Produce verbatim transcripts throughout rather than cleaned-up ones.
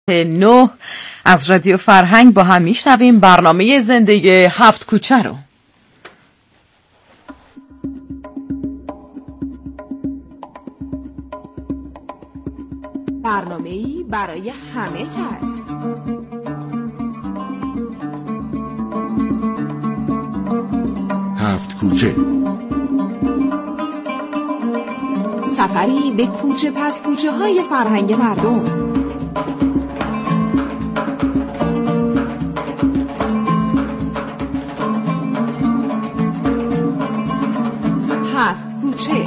نه از رادیو فرهنگ با هم میشنویم برنامه زندگی هفت کوچه رو. برنامه‌ای برای همه کس. هفت کوچه، سفری به کوچه پس کوچه های فرهنگ مردم. هفت کوچه.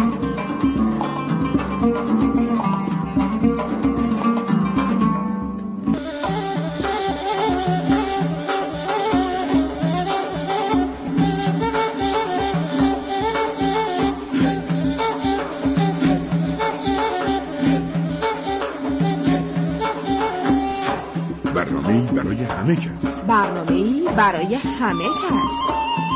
برنامه‌ای برای همه کس. برنامه‌ای برای همه کس.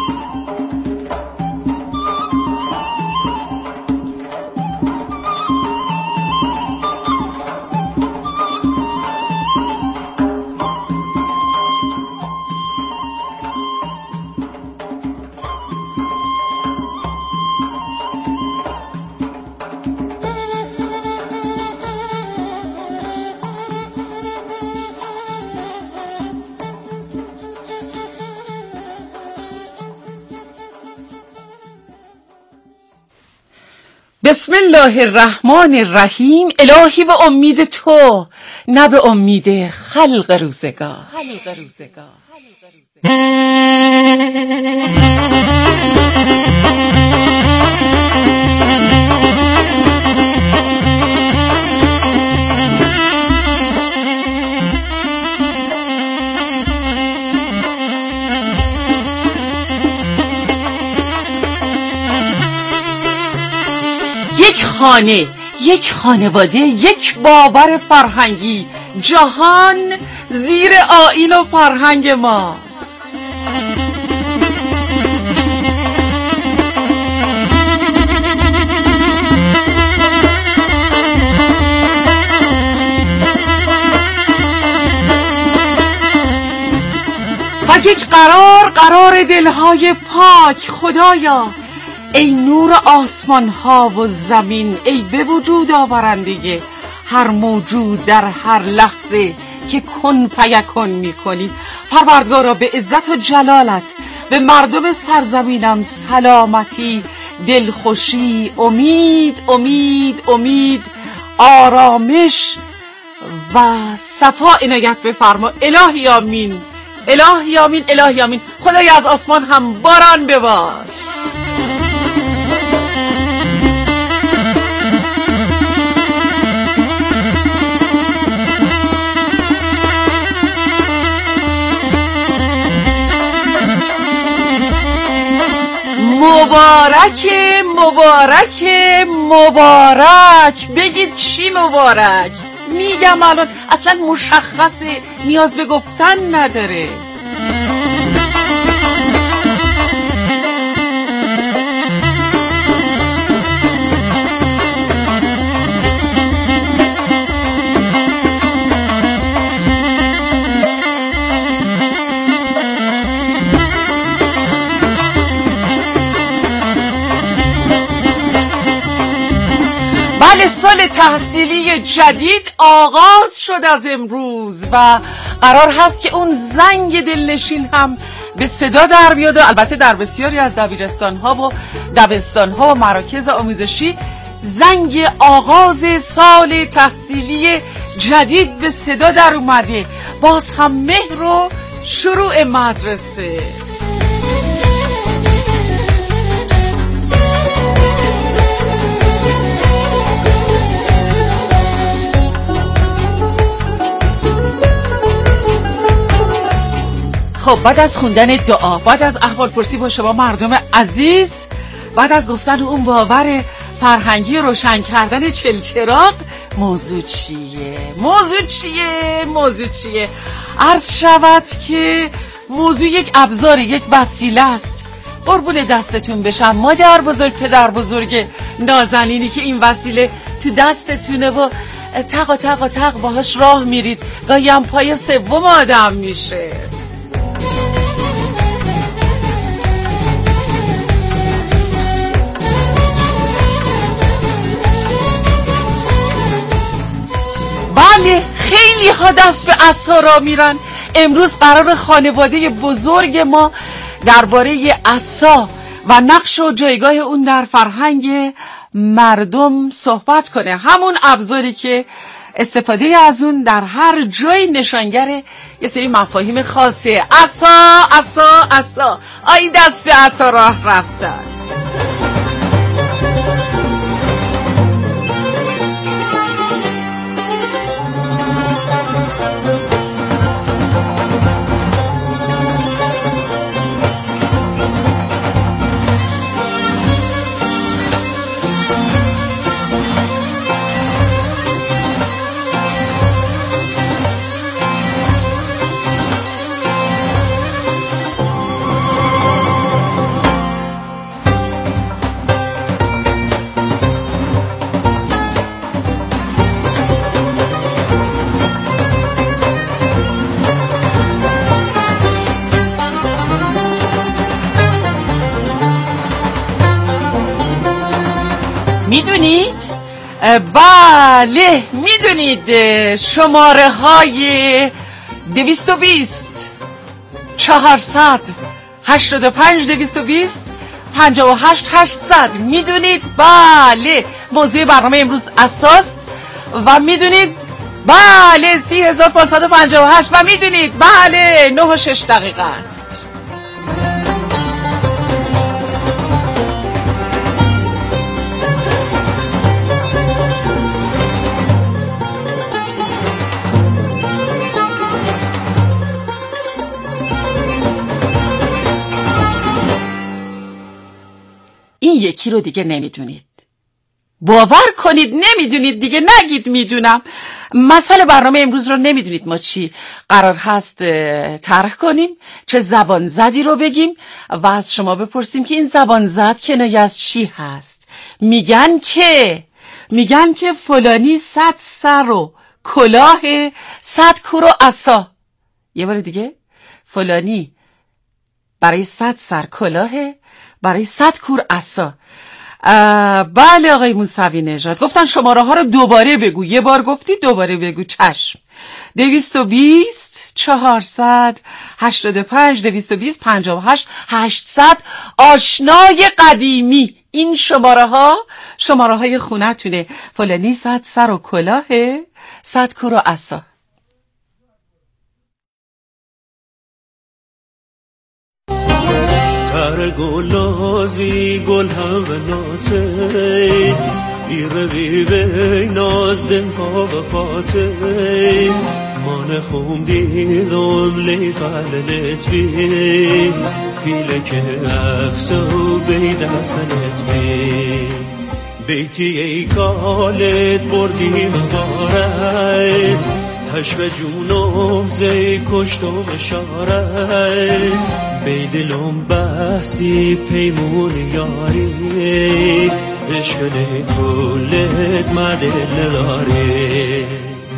بسم الله الرحمن الرحیم. الهی به امید تو، نه به امید خلق روزگار. خلق روزگار. یک خانه، یک خانواده، یک باور فرهنگی، جهان زیر آیین و فرهنگ ماست. و یک قرار قرار دلهای پاک. خدایا ای نور آسمان ها و زمین، ای به وجود آورنده هر موجود در هر لحظه که کن فیکن می کنی، پروردگارا به عزت و جلالت به مردم سرزمینم سلامتی، دلخوشی، امید امید امید آرامش و صفا عنایت بفرما. الهی آمین، الهی آمین، الهی آمین. خدای از آسمان هم باران ببار. مبارک مبارک مبارک. بگید چی مبارک؟ میگم الان اصلا مشخصه، نیاز به گفتن نداره. بله، سال تحصیلی جدید آغاز شد از امروز و قرار هست که اون زنگ دلنشین هم به صدا در بیاد و البته در بسیاری از دبیرستان‌ها و دبستان‌ها و مراکز آموزشی زنگ آغاز سال تحصیلی جدید به صدا در اومده. باز هم مهر و شروع مدرسه. خب بعد از خوندن دعا، بعد از احوال پرسی با شما مردم عزیز، بعد از گفتن اون باور فرهنگی روشن کردن چلچراغ، موضوع چیه؟ موضوع چیه؟ موضوع چیه؟ عرض شود که موضوع یک ابزار، یک وسیله است. قربون دستتون بشم مادر بزرگ، پدر بزرگ نازنینی که این وسیله تو دستتونه و تق و تق و تق باهاش راه میرید، گاهی هم پای سوم آدم میشه. بله خیلی ها دست به عصا را میرن. امروز قرار خانواده بزرگ ما درباره عصا و نقش و جایگاه اون در فرهنگ مردم صحبت کنه. همون ابزاری که استفاده از اون در هر جای نشانگر یه سری مفاهیم خاصه. عصا عصا عصا، آی دست به عصا راه رفتن. میدونید؟ بله میدونید شماره های دویست و بیست چهارصد هشتاد و پنج دویست و بیست پنجاه و هشت هشتصد میدونید؟ بله موضوع برنامه امروز اساست. و میدونید؟ بله سی هزار پانصد و پنجاه و هشت. و میدونید؟ بله نه و شش دقیقه است. این یکی رو دیگه نمیدونید. باور کنید نمیدونید دیگه، نگید میدونم. مسئله برنامه امروز رو نمیدونید ما چی قرار هست طرح کنیم، چه زبان زدی رو بگیم و از شما بپرسیم که این زبان زد کنایه از چی هست. میگن که میگن که فلانی صد سر و کلاه، صد کور و عصا. یه بار دیگه، فلانی برای صد سر کلاهه، برای صد کور عصا. بله آقای موسوی نژاد گفتن شماره ها رو دوباره بگو. یه بار گفتی دوباره بگو. چشم. دویست و بیست چهارصد هشتاد و پنج دویست و بیست پنجاه و هشت هشتصد. آشنای قدیمی. این شماره ها شماره های خونه تونه. فلانی صد سر و کلاهه، صد کور و عصا. تر گلازی گل هوناته ایره بی بی نازدن ها و پاته من خون دیدم لی قللت بی پیله که افسو بی دستنت بی بیتی ای کالت بردی مغارت تشبه جونم زی کشتم اشارت بی دلم بحثی پیمون یاری عشق نیتولت مدل نداری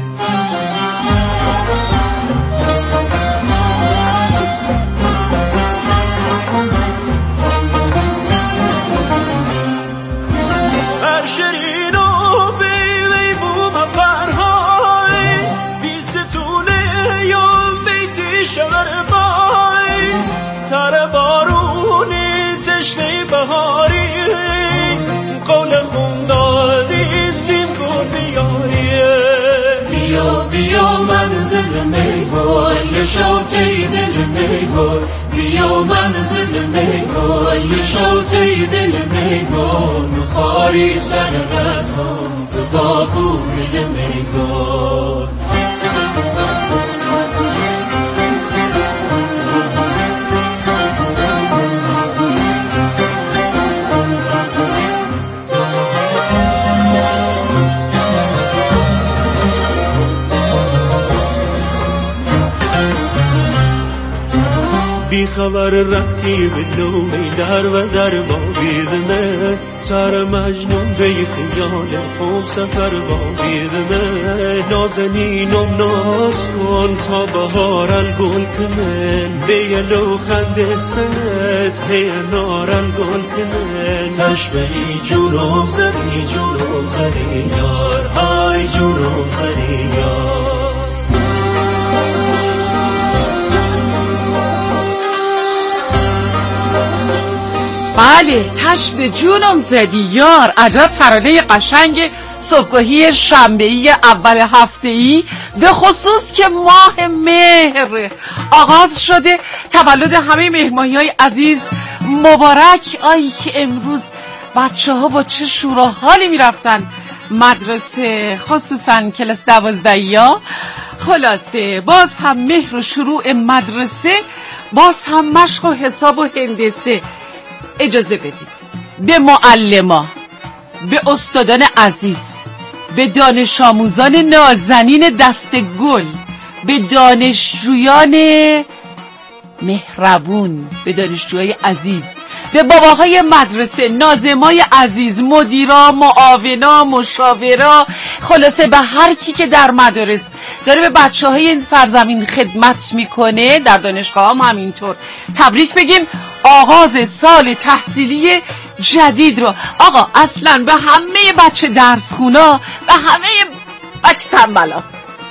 هر شرینو بیوی بوم پرهای بیستونه یم بیتی شغر بای تر بارونی تشنه بهاری قول خون دادی سیم گل بیاری بیا بیا منزل میگل شوتی دل میگل بیا منزل میگل شوتی دل میگل خاری سر رتم تو باکو دل میگل بی خبر رفتی به نومی در و در واقیدمه تر مجنون به خیال هم سفر واقیدمه نازنینم ناز کن تا بهارن گل کنن بیلو خنده سنت هی نارن گل کنن تشبهی جونم زنی جونم زنی یار های جونم زنی یار بله تش به جونم زدی یار عجب ترانه قشنگ صبحگاهی شنبه‌ای اول هفته‌ای به خصوص که ماه مهر آغاز شده تولد همه مهمانی‌های عزیز مبارک آیی که امروز بچه ها با چه شور و حالی میرفتن مدرسه خصوصا کلاس دوازدهی ها خلاصه باز هم مهر و شروع مدرسه باز هم مشق و حساب و هندسه اجازه بدید به معلما به استادان عزیز به دانش آموزان نازنین دست گل به دانشجویان مهربون به دانشجوهای عزیز به باباهای مدرسه ناظمای عزیز مدیرا معاونا مشاورا خلاصه به هر کی که در مدارس داره به بچه های این سرزمین خدمت میکنه در دانشگاه هم همینطور تبریک بگیم آغاز سال تحصیلی جدید رو. آقا اصلا به همه بچه درس خونا به همه بچه تنبلا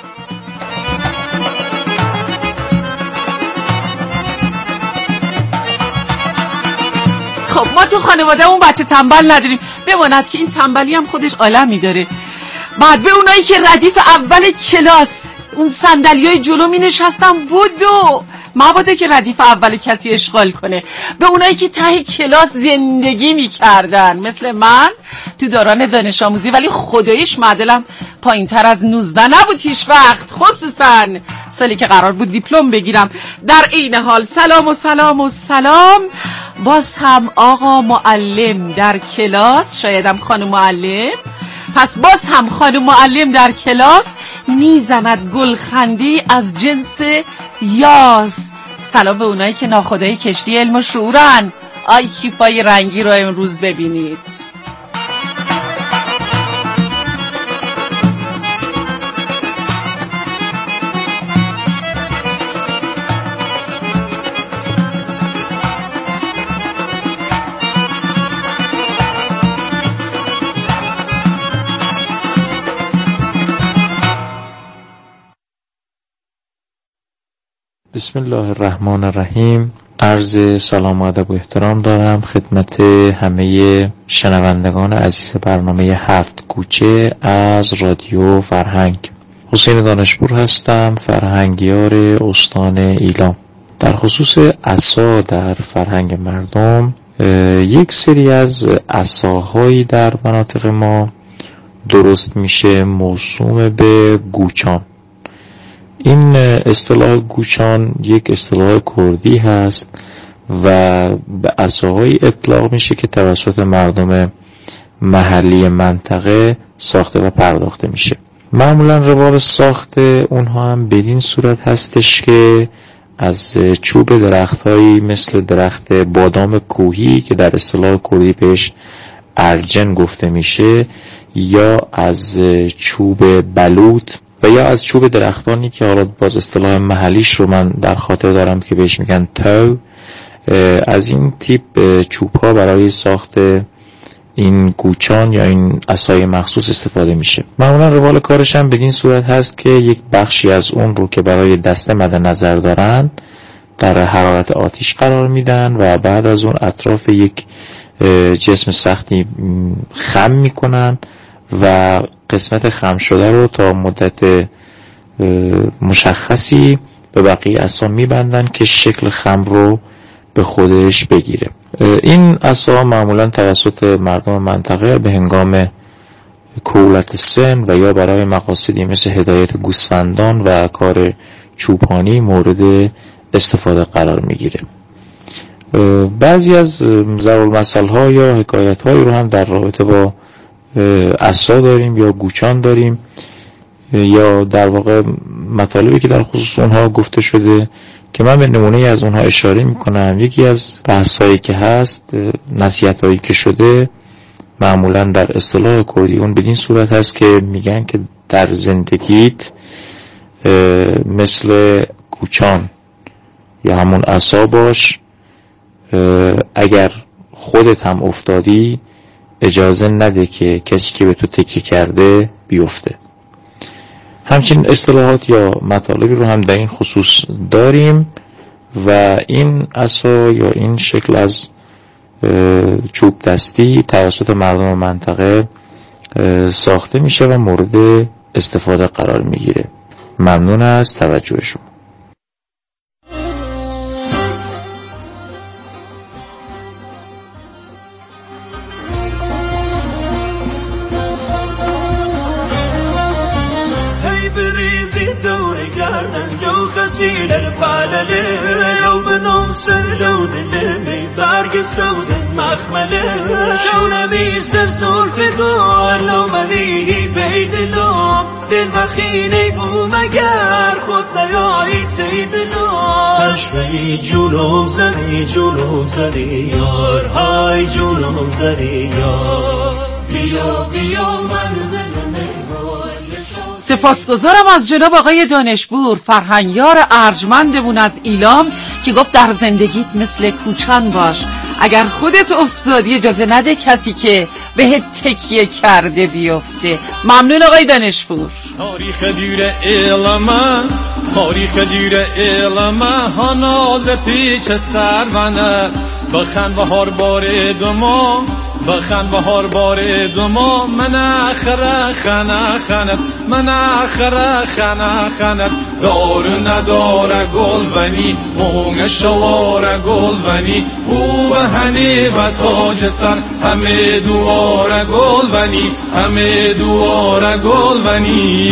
خب ما تو خانواده اون بچه تنبل نداریم بماند که این تنبلی هم خودش عالمی داره. بعد به اونایی که ردیف اول کلاس اون صندلیای جلو می نشستن بودو مبادا که ردیف اول کسی اشغال کنه. به اونایی که ته کلاس زندگی می کردن مثل من تو دوران دانش آموزی ولی خداییش معدلم پایین تر از نوزده نبود هیچ وقت خصوصا سالی که قرار بود دیپلم بگیرم. در این حال سلام و سلام و سلام باز هم آقا معلم در کلاس شایدم خانم معلم پس باز هم خانم معلم در کلاس میزند گلخندی از جنس یاس. سلام به اونایی که ناخدای کشتی علم و شعورن. آی کیفای رنگی رو امروز ببینید. بسم الله الرحمن الرحیم. عرض سلام و ادب و احترام دارم خدمت همه شنوندگان عزیز برنامه هفت کوچه از رادیو فرهنگ. حسین دانشپور هستم، فرهنگیار استان ایلام. در خصوص عصا در فرهنگ مردم یک سری از عصاهایی در مناطق ما درست میشه موسوم به گوچان. این اصطلاح گوچان یک اصطلاح کردی هست و به عصاهایی اطلاق میشه که توسط مردم محلی منطقه ساخته و پرداخته میشه. معمولا روال ساخت اونها هم بدین صورت هستش که از چوب درختهایی مثل درخت بادام کوهی که در اصطلاح کردی بهش ارجن گفته میشه یا از چوب بلوط و یا از چوب درختانی که حالا باز اصطلاح محلیش رو من در خاطر دارم که بهش میگن تو، از این تیپ چوب ها برای ساخت این گوچان یا این عصای مخصوص استفاده میشه. معمولا روال کارش هم بدین صورت هست که یک بخشی از اون رو که برای دسته مد نظر دارن در حرارت آتیش قرار میدن و بعد از اون اطراف یک جسم سختی خم میکنن و قسمت خم شده رو تا مدت مشخصی به بقیه عصا میبندن که شکل خم رو به خودش بگیره. این عصا معمولا توسط مردم منطقه به هنگام کهولت سن و یا برای مقاصدی مثل هدایت گوسفندان و کار چوپانی مورد استفاده قرار میگیره. بعضی از ضرب المثل ها یا حکایت هایی رو هم در رابطه با عصا داریم یا گوچان داریم. یا در واقع مطالبی که در خصوص اونها گفته شده که من به نمونه از اونها اشاره میکنم. یکی از بحثایی که هست، نصیحتایی که شده معمولا در اصطلاح کردی اون بدین صورت هست که میگن که در زندگیت مثل کوچان یا همون عصا باش، اگر خودت هم افتادی اجازه نده که کسی که به تو تکیه کرده بیفته. همچنین اصطلاحات یا مطالبی رو هم در این خصوص داریم و این عصا یا این شکل از چوب دستی توسط مردم منطقه ساخته میشه و مورد استفاده قرار میگیره. ممنون از توجه شما. خسيل البالله يوم نمسر لون اللمي برق سوز مخمله شونمي سرسول خدوال لو مليه بيد اللوم دل مخيني بو مگر خود نياي تيد اللوم خشبي جولوم زني جولوم زني يار هاي جولوم زني يار بيو بيو منزل سپاسگزارم از جناب آقای دانشپور، فرهنگیار ارجمندمون از ایلام که گفت در زندگیت مثل کوچان باش، اگر خودت افتادی اجازه نده کسی که بهت تکیه کرده بیفته. ممنون آقای دانشپور. تاریخ دور ایلامه، تاریخ دور ایلامه ها ناز پیچ سرونه بخن بهار بار دوما بخن بهار بار دوما من اخره خنه خنت من اخره خنه خنت دار نداره گل بنی مونگ شواره گل بنی او به هنی و تاج سر همه دواره گل بنی همه دواره گل بنی.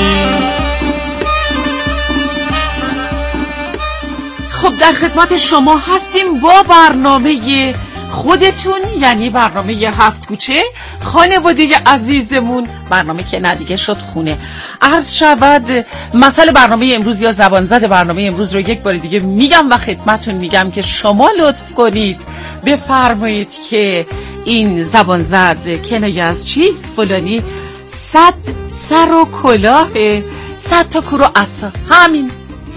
خب در خدمت شما هستیم با برنامه خودتون، یعنی برنامه هفت کوچه. خانواده عزیزمون، برنامه که ندیگه شد خونه. عرض شود مسئله برنامه امروز یا زبان زد برنامه امروز رو یک بار دیگه میگم و خدمتون میگم که شما لطف کنید بفرمایید که این زبان زد کنایه از چیست؟ فلانی صد سر و کلاه، صد تا کور و عصا، همین.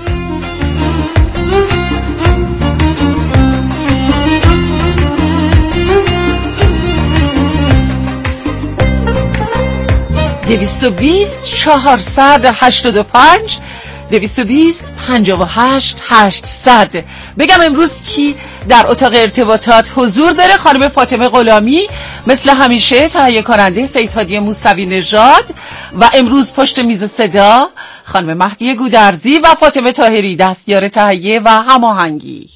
دویست و بیست چهارصد هشتاد و پنج دویست و بیست پنجاه و هشت هشتصد. بگم امروز کی در اتاق ارتباطات حضور داره؟ خانم فاطمه غلامی مثل همیشه تهیه کننده سید هادی موسوی نژاد و امروز پشت میز صدا خانم مهدی گودرزی و فاطمه طاهری دستیار تهیه و هماهنگی.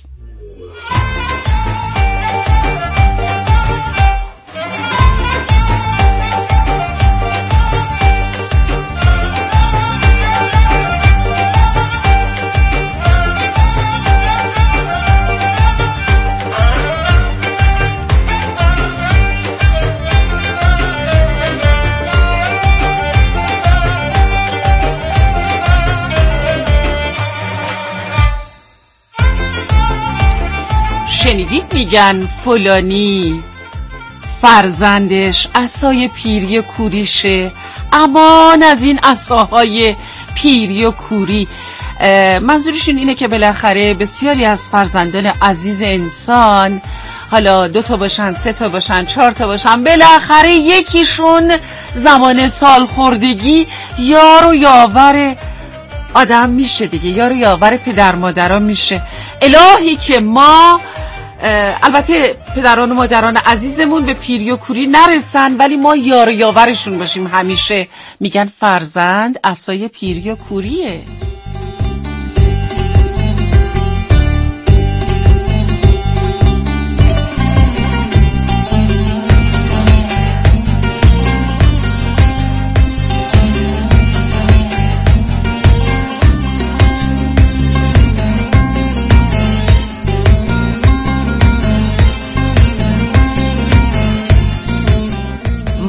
شنیدید میگن فلانی فرزندش عصای پیری و کوریشه، امان از این عصاهای پیری و کوری. منظورشون اینه که بالاخره بسیاری از فرزندان عزیز انسان، حالا دو تا باشن، سه تا باشن، چهار تا باشن، بالاخره یکیشون زمان سالخوردگی یار و یاور آدم میشه دیگه، یار و یاور پدر مادران میشه. الهی که ما البته پدران و مادران عزیزمون به پیری و کوری نرسن، ولی ما یار و یاورشون باشیم. همیشه میگن فرزند عصای پیری و کوریه.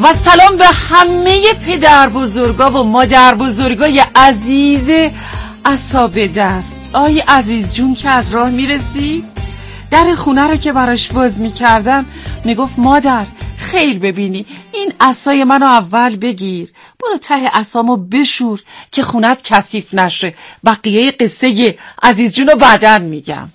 و سلام به همه پدر بزرگا و مادر بزرگای عزیز عصا دست. آی عزیز جون که از راه میرسی، در خونه رو که براش باز میکردم میگفت مادر خیر ببینی این عصای منو اول بگیر، برو ته عصامو بشور که خونت کثیف نشه. بقیه قصه عزیز جون رو بعداً میگم.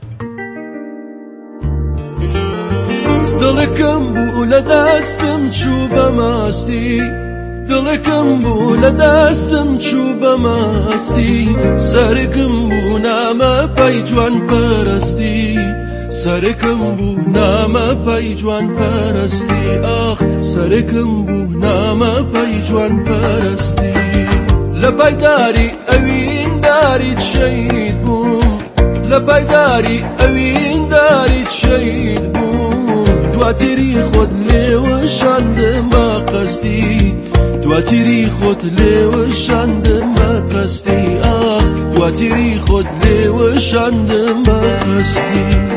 دلکم بوله دستم چوبم استی، دلکم بوله دستم چوبم استی، سرکم بونم پای جوان پرستی، سرکم بونم پای جوان پرستی، آخ سرکم بونم پای جوان پرستی. لپای داری اوین دارید شهید بوم، لپای داری اوین دارید شهید بوم، دواتیری خود لیوشاند ما قصدی، دواتیری خود لیوشاند ما قصدی، آخ دواتیری خود لیوشاند ما قصدی.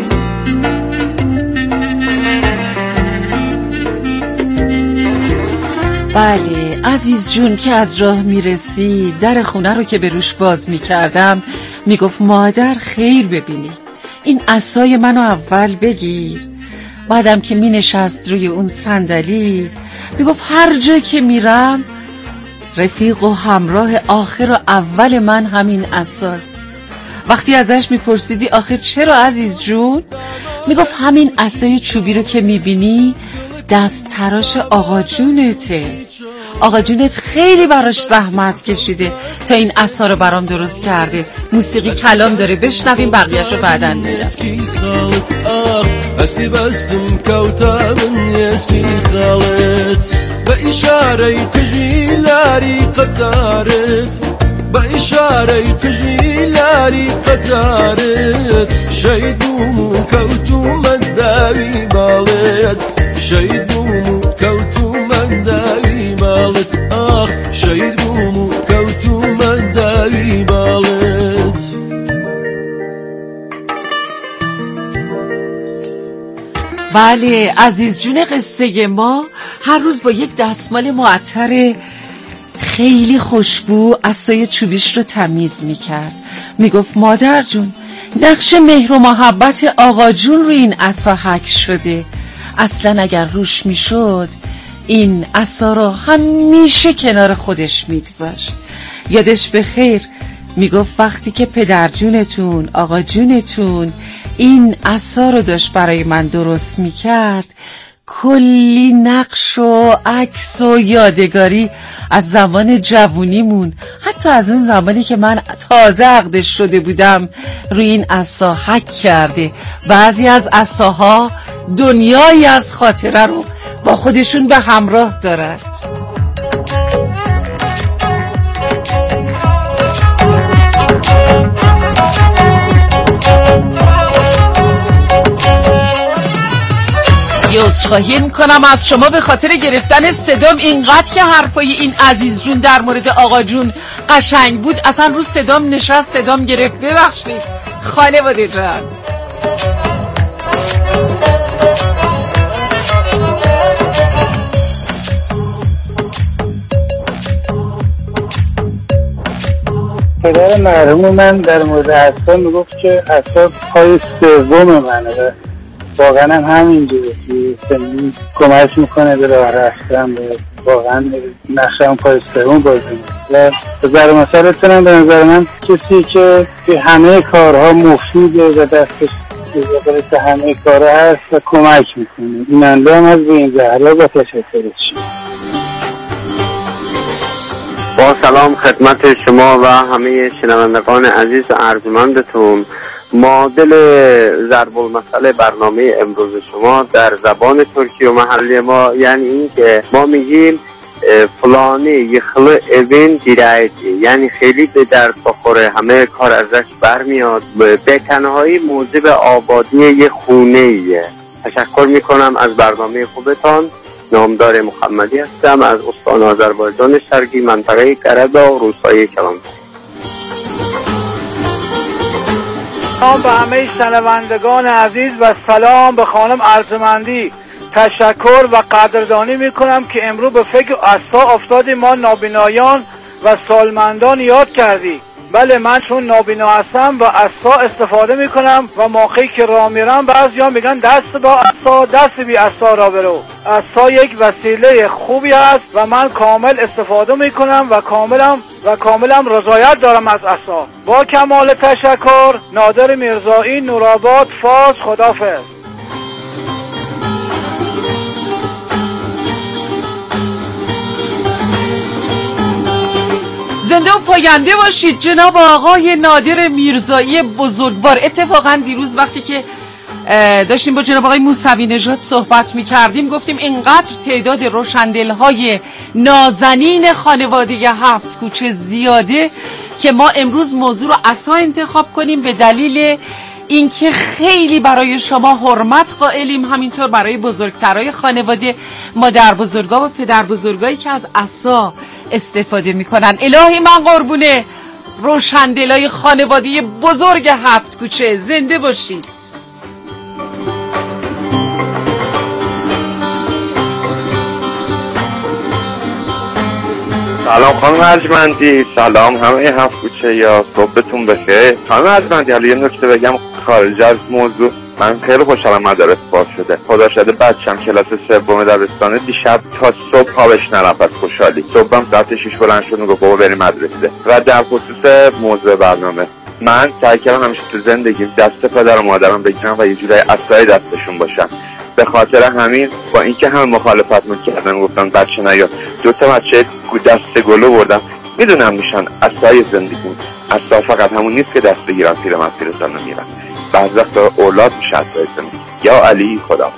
بله عزیز جون که از راه میرسی، در خونه رو که به روش باز میکردم میگفت مادر خیر ببینی این عصای منو اول بگیر. بعدم که می نشست روی اون صندلی میگفت هر جا که میرم رفیق و همراه آخر و اول من همین عصاست. وقتی ازش میپرسیدی آخه چرا عزیز جون، میگفت همین عصای چوبی رو که میبینی دست تراش آقا جونته، آقا جونت خیلی براش زحمت کشیده تا این عصا رو برام درست کرده. موسیقی کلام داره، بشنویم بقیه‌شو بعداً میگم. استی بستم کوتا من یسکی خالت با اشاره کجیلاری قطارت، با اشاره کجیلاری قطارت، شیدوم کوتو مداوی بالت، شیدوم کوتو مداوی بالت، آخ شیدوم کوتو مداوی بالت. بله عزیز جون قصه ما هر روز با یک دستمال معطر خیلی خوشبو عصای چوبیش رو تمیز میکرد. میگفت مادر جون نقش مهر و محبت آقا جون رو این عصا حک شده، اصلا اگر روش میشد این عصا رو همیشه کنار خودش میگذاشت. یادش به خیر میگفت وقتی که پدر جونتون آقا جونتون این عصا رو داشت برای من درست میکرد، کلی نقش و عکس و یادگاری از زمان جوونیمون، حتی از اون زمانی که من تازه عقدش شده بودم، روی این عصا حک کرده. بعضی از عصاها دنیایی از خاطره رو با خودشون به همراه دارد. عذرخواهی میکنم از شما به خاطر گرفتن صدام. اینقدر که حرفای این عزیز جون در مورد آقا جون قشنگ بود اصلا رو صدام نشست، صدام گرفت. ببخشید خانواده جان. پدر مرحوم من در مورد عصا میگفت که عصا پای سوم منه، واقعا هم همینجوره که کمک میکنه به راه رفتن، واقعا نقشم پای سوم بازی میکنه. و در مثالتونم به نظر من کسی که به همه کارها مفیده و دستش به همه کارها هست و کمک میکنه. این انلام از به این زهرا با تشکرش. با سلام خدمت شما و همه شنوندگان عزیز و ارجمندتون. معادل ضرب المثل برنامه امروز شما در زبان ترکی و محلی ما یعنی این که ما میگیم فلانی یخل اوین دیرایتی، یعنی خیلی به درد بخوره، همه کار ازش برمیاد، به تنهایی موجب آبادی یه خونه ایه. تشکر میکنم از برنامه خوبتان. نامدار محمدی هستم از استان آذربایجان شرقی، منطقه قره‌داغ، روستای کلانتر. سلام به همه شنوندگان عزیز و سلام به خانم ارجمندی. تشکر و قدردانی میکنم که امروز به فکر عصا افتادی، ما نابینایان و سالمندان یاد کردی. بله من چون نابینا هستم و عصا استفاده میکنم و موقعی که راه میرم بعضیا میگن دست با عصا دست بی عصا را برو. عصا یک وسیله خوبی است و من کامل استفاده میکنم و کاملم و کاملم رضایت دارم از عصا. با کمال تشکر، نادر میرزایی، نورآباد، فارس. خداحافظ. زنده و پاینده باشید جناب آقای نادر میرزایی بزرگوار. اتفاقا دیروز وقتی که داشتیم با جناب آقای موسوی نژاد صحبت می کردیم گفتیم اینقدر تعداد روشندل‌های نازنین خانواده هفت کوچه زیاده که ما امروز موضوع رو عصا انتخاب کنیم به دلیل اینکه خیلی برای شما حرمت قائلیم، همینطور برای بزرگترای خانواده، مادر بزرگا و پدر بزرگایی که از عصا استفاده میکنن. الهی من قربونه روشندلای خانواده بزرگ هفت کوچه. زنده باشید. سلام خانم ارجمندی، سلام همه هفت کوچه یا صبحتون بخیر. خانم ارجمندی حالا یه نکته بگم خارج از موضوع، من خیلی خوشحالم مدارس باز شده. خدا شده بچم کلاس سوم دبستانه دیشب تا صبح خوابش نرفت از خوشحالی. صبحم ساعت شش بلند شد میگفت بابا بریم مدرسه. و در خصوص موضوع برنامه، من سعی کردم همیشه تو زندگیم دست پدر و مادرم بگیرم و یه جورای عصای دستشون باشم. به خاطر همین با اینکه هم مخالفت میکردن گفتن بچه نیا، دو تا بچه دست گلو بردم. میدونم میشن عصای زندگیم. عصا فقط همون نیست که دست بگیرم پیرمرد پیرزن رو میرم، بعضی وقتا اولاد میشه عصای زندگی. یا علی خدا.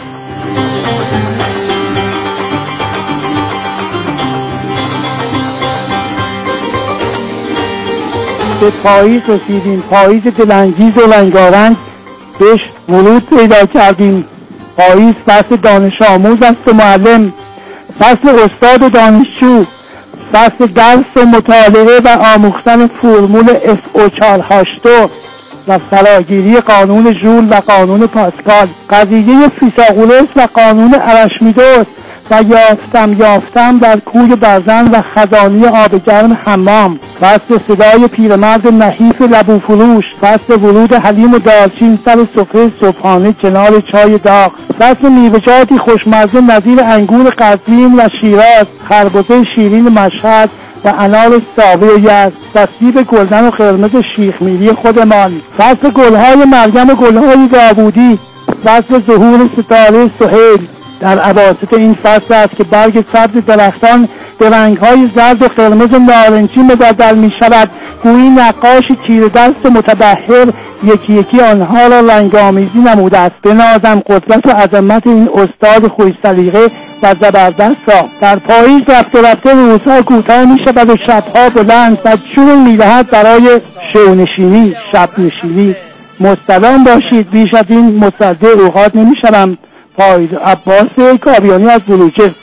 به پاییز رسیدیم، پاییز دلانگیز و رنگارنگ بهش ورود پیدا کردیم. پاییز فصل دانش آموز است و معلم، فصل استاد و دانشجو، فصل درس و مطالعه و آموختن فرمول اف او چهار هشت دو و فراگیری قانون ژول و قانون پاسکال، قضیه فیثاغورس و قانون ارشمیدس و یافتم یافتم در کوی برزن و خزانی آب گرم حمام، فصل صدای پیرمرد نحیف لبو فروش، فصل ورود حلیم و دارچین سر سفره صبحانه کنار چای داغ، فصل میوه‌جاتی خوشمزه نظیر انگور قزوین و شیراز، خربزه شیرین مشهد و انار ساوه یزد و سیب گلدن و قرمز شیخ میری خودمان، فصل گلهای مریم و گلهای داوودی، فصل ظهور ستاره سهیل. در اواسط این فصل است که برگ سبز درختان به رنگ‌های زرد و قرمز و نارنجی مبدل می‌شود، گویی نقاش تیر دست متبحر یکی یکی آنها را رنگ‌آمیزی نموده است. بنازم قدرت و عظمت این استاد خوش سلیقه و زبردست را. در پاییز رفته رفته روزها کوتاه می‌شود و شب‌ها بلند و جون می‌دهد برای شونشینی، شب‌نشینی. مستدام باشید، بیش از این مصدع اوقات نمی‌شوم. پاییز عباس کابیانی از بلوچه.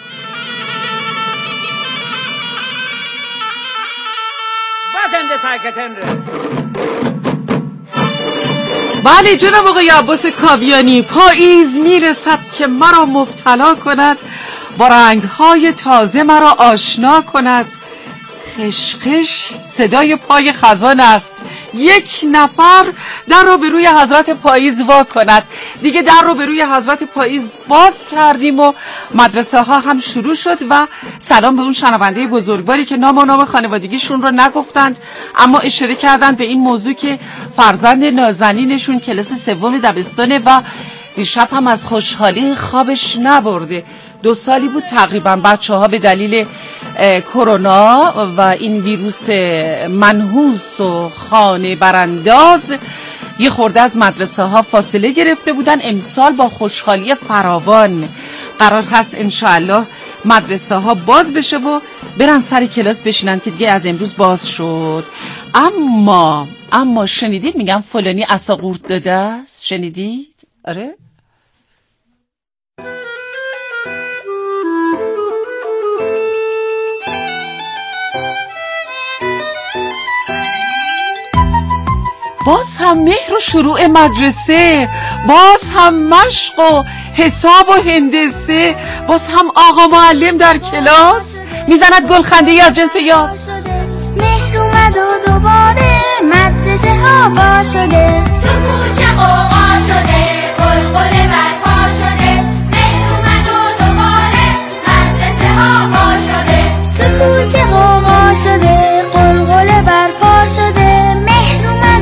بله جناب آقای عباس کابیانی، پاییز میرسد که مرا مبتلا کند، با رنگهای تازه مرا آشنا کند. خشخش صدای پای خزان است، یک نفر در رو به روی حضرت پاییز وا کند. دیگه در رو به روی حضرت پاییز باز کردیم و مدرسه ها هم شروع شد. و سلام به اون شنونده بزرگواری که نام و نام خانوادگیشون رو نگفتند اما اشاره کردند به این موضوع که فرزند نازنینشون کلاس سوم دبستانه و دیشب هم از خوشحالی خوابش نبرده. دو سالی بود تقریبا بچه ها به دلیل کرونا و این ویروس منحوس و خانه برانداز یه خورده از مدرسه ها فاصله گرفته بودن. امسال با خوشحالی فراوان قرار هست انشاءالله مدرسه ها باز بشه و برن سر کلاس بشینن که دیگه از امروز باز شد. اما اما شنیدید میگم فلانی عصا قورت داده است؟ شنیدید؟ آره؟ باز هم مهر و شروع مدرسه، باز هم مشق و حساب و هندسه، باز هم آقا معلم در کلاس میزند گلخنده ای از جنس یاس. مهر اومد و دوباره